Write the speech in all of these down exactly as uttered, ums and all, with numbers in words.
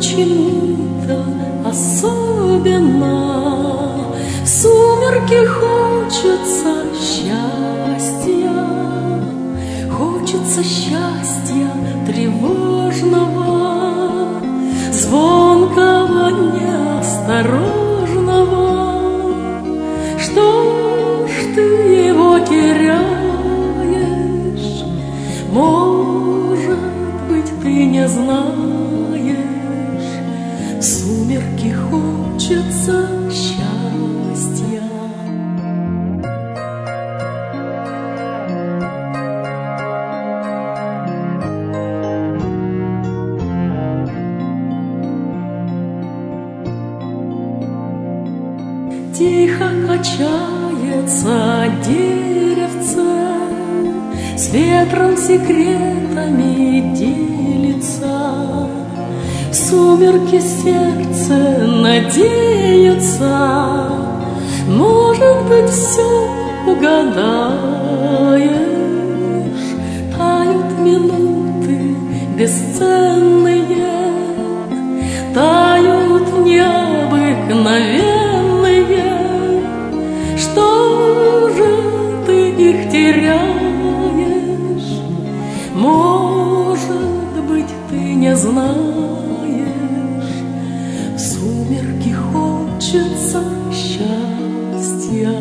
почему-то особенно в сумерки хочется счастья, хочется счастья тревожного, звонкого, неосторожного. Что ж ты его теряешь? Может быть, ты не знаешь. В сумерки хочется счастья. Тихо качается деревце, с ветром секретами делится. В сумерки сердце надеется, может быть, все угадаешь. Тают минуты бесценные, тают необыкновенные. Что же ты их теряешь? Может быть, ты не знаешь. В сумерки хочется счастья.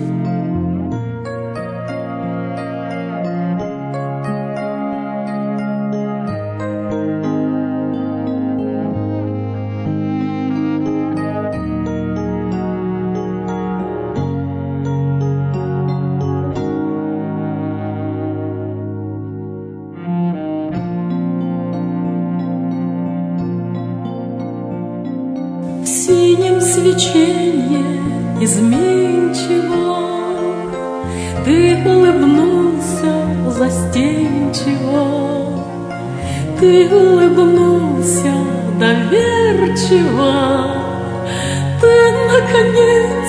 В синем свеченье изменчиво ты улыбнулся застенчиво, ты улыбнулся доверчиво, ты, наконец,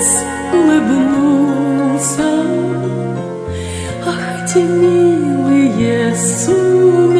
улыбнулся. Ах, эти милые сумерки!